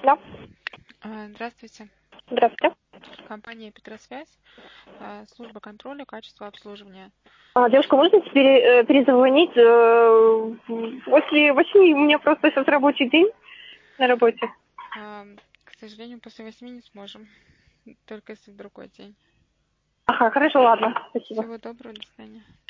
Да, Здравствуйте. здравствуйте. Компания «Петросвязь», служба контроля качества обслуживания. Девушка, можно перезвонить после 8? У меня просто сейчас рабочий день на работе. К сожалению, после 8 не сможем, только если в другой день. Ага, хорошо, ладно, спасибо. Всего доброго, до свидания.